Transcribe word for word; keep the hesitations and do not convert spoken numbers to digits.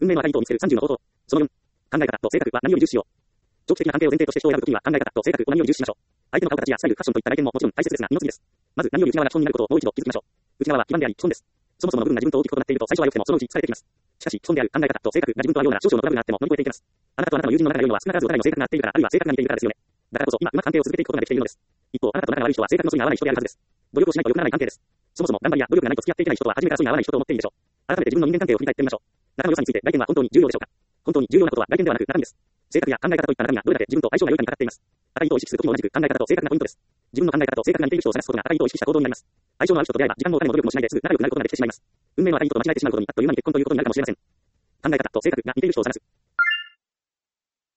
運命の赤い糸を見つけるさんじゅうの方法。そのよん、考え方と性格は何より重視しよう。長期的な関係を前提として人を選ぶときには考え方と性格を何より重視しましょう。相手の顔形やスタイル、ファッションといった外見ももちろん大切ですが、二の次です。まず何より内側が基本になることをもう一度気づきましょう。内側は基盤であり、基本です。そもそもの部分が自分と大きく異なっていると最初は良くてもそのうち疲れてきます。しかし、基本である考え方と性格が自分と合うような少々のトラブルがあっても乗り越えていけます。あなたとあなたの友人の仲が良いのは少なからずお互いの性格が合っているから、あるいは性格が似ているからですよね。だからこそ今うまく関係を続けていくことができているのです。一方、あなたと仲が悪い人は性格の素に合わない人であるはずです。努力をしないと良くならない関係です。そもそも頑張りや努力がないと付き合っていけない人とは初めから素に合わない人と思っているでしょう。改めて自分の人間関係を振り返ってみましょう。仲の良さについて外見は本当に重要でしょうか。本当に重要なことは外見ではなく中身です。性格や考え方といった中身がどれだけ自分と相性が良いかにかかっています。赤い糸を意識するときも同じく考え方と性格がポイントです。自分の考え方と性格が似ている人を探すことが赤い糸を意識した行動になります。相性の合う人と出会えば時間もお金も努力もしないですぐ仲良くなることができてしまいます。運命の赤い糸と間違えてしまうことにあっという間に結婚ということになるかもしれません。考え方と性格が似ている人を探す。